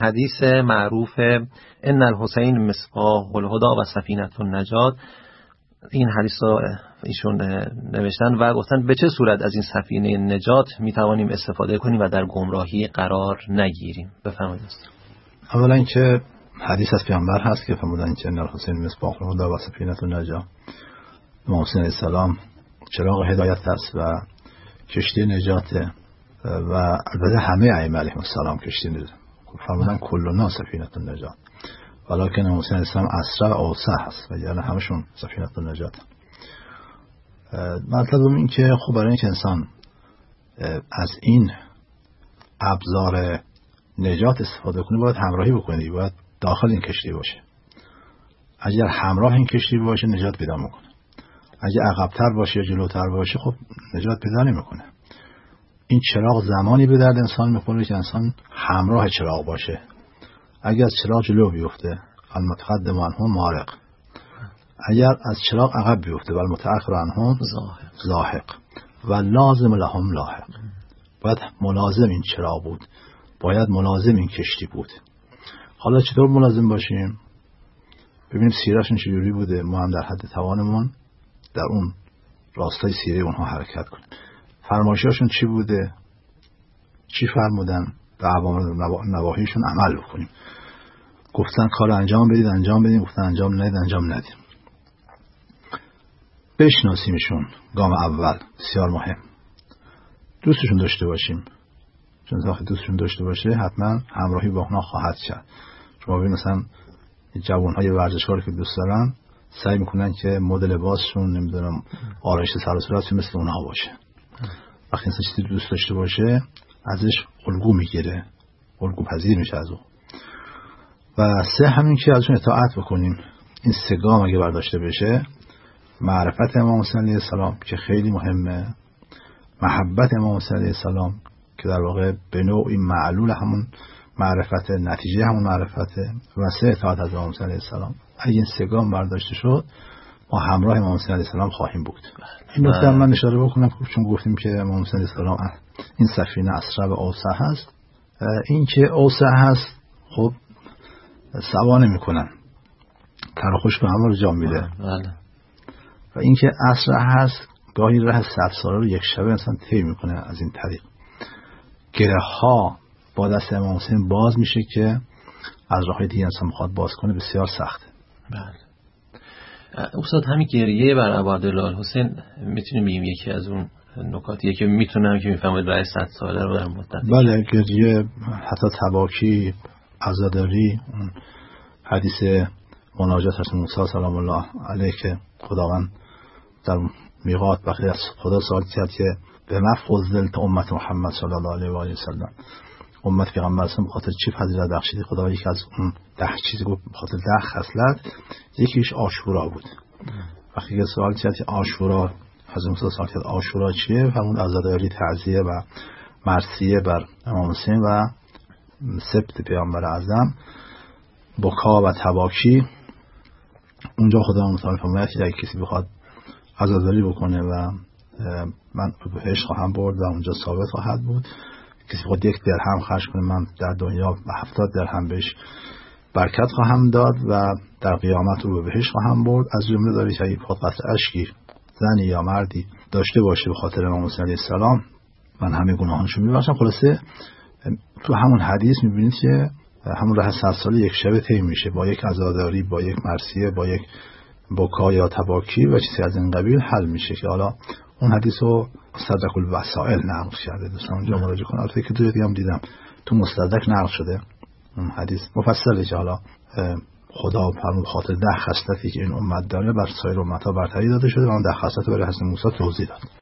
حدیث معروف ان الحسین مصباح الهدی و سفینة النجات، این حدیث رو ایشون نوشتن و گفتن به چه صورت از این سفینه نجات میتوانیم استفاده کنیم و در گمراهی قرار نگیریم. بفرمایید. اولا اینکه حدیث از پیامبر هست که فرمودن که ان الحسین مصباح الهدی و سفینة النجات، امام حسین علیه السلام چراغ هدایت است و کشتی نجات و البته همه ائمه علیهم السلام کشتی نجات. فرمودن کلنا سفینة النجات ولکن امام حسین علیه السلام اسرع و اوسع هست و یعنی همشون سفینة النجات. مطلب این که خب برای اینکه انسان از این ابزار نجات استفاده کنه باید همراهی بکنه، باید داخل این کشتی باشه. اگر همراه این کشتی باشه نجات پیدا میکنه، اگر عقب‌تر باشه یا جلوتر باشه خب نجات پیدا نمیکنه. این چراغ زمانی به درد انسان میخوره که انسان همراه چراغ باشه. اگر از چراغ جلو بیفته المتقدم عنهم مارق، اگر از چراغ عقب بیفته و المتأخر عنهم لاحق و لازم لهم لاحق. باید ملازم این چراغ بود، باید ملازم این کشتی بود. حالا چطور ملازم باشیم؟ ببینیم سیرهشون چجوری بوده، ما هم در حد توانمون در اون راستای سیره اونها حرکت کنیم. فرمایشاشون چی بوده، چی فرمودن، به اوامر نواهیشون عمل بکنیم. گفتن کار انجام بدید انجام بدیم، گفتن انجام ندید انجام ندیم. بشناسیمشون گام اول بسیار مهم. دوستشون داشته باشیم، چون وقتی دوستشون داشته باشه حتما همراهی با اونها خواهد کرد. شما ببینید مثلا جوانهای ورزشکار که دوست دارن سعی میکنن که مدل لباسشون نمیدونم آرایش سر و صورت مثل اونها باشه. وقتی انسان چیزی دوست داشته باشه ازش الگو میگیره، الگو پذیر میشه از او. و سه همین که ازشون اطاعت بکنیم. این سه گام اگه برداشته بشه، معرفت امام حسین علیه السلام که خیلی مهمه، محبت امام حسین علیه السلام که در واقع به نوعی معلول همون معرفت، نتیجه همون معرفته، و سه اطاعت از امام حسین علیه السلام. اگه این سه گام برداشته شد ما همراه امام حسین علیه السلام خواهیم بود. این نکته من اشاره بکنم چون گفتیم که امام حسین علیه السلام این سفینه اسرع و اوسع هست. این که اوسع هست خب سوا نمی‌کنن، تراخوش به همه رو جا میده. و این که اسرع هست گاهی راه 100 ساله رو یک شبه انسان طی میکنه. از این طریق گره ها با دست امام حسین باز میشه که از راههای دیگه انسان میخواد باز کنه بسیار سخته. بله استاد، همین گریه بر عبدالله حسین میتونیم بگیم یکی از اون نکاتیه که میتونم که میفهمید راه 100 ساله رو در مدت. بله گریه، حتی تباکی، عزاداری، حدیث مناجات حضرت موسی سلام الله علیه که خداوند در میقات وقتی از خدا سوال کرد که به ما فضلت امت محمد صلی الله علیه و آله و سلم، امت پیغمبر اسلام بخاطر چی فضیلت بخشیدی؟ خدا یکی از اون 10 چیزی گفت بخاطر 10 خصلت، یکیش عاشورا بود. وقتی که سوال کرد که عاشورا، حضرت موسی سوال کرد عاشورا چیه؟ فرمود عزاداری، تعزیه و مرثیه بر امام حسین و سبت پیامبر اعظم، بکا و تباکی. اونجا خدا متعال فرمود که اگه کسی بخواد عزاداری بکنه و من به بهشت خواهم برد و اونجا ثابت خواهد بود، کسی بخواد 1 درهم خرج کنه من در دنیا به 70 درهم بهش برکت خواهم داد و در قیامت رو به بهشت خواهم برد. از جمله داره که اگه بخواد قطع اشکی زنی یا مردی داشته باشه به خاطر امام حسین علیه السلام من همه گناهانشو میبخشم. خلاصه تو همون حدیث میبینید که همون راه 100 ساله یک شبه طی میشه با یک عزاداری، با یک مرثیه، با یک بکا یا تباکی و چیزی از این قبیل حل میشه. که حالا اون حدیث رو مستدرک الوسائل نقل کرده، دوستان اونجا مراجعه کنن. البته که دیگه هم دیدم تو مستدرک نقل شده اون حدیث مفصله که حالا خدا فرمود خاطر 10 خصلتی که این امت داره بر سایر امت‌ها برتری داده شده و اون 10 خصلت برای حضرت موسی توضیح داد.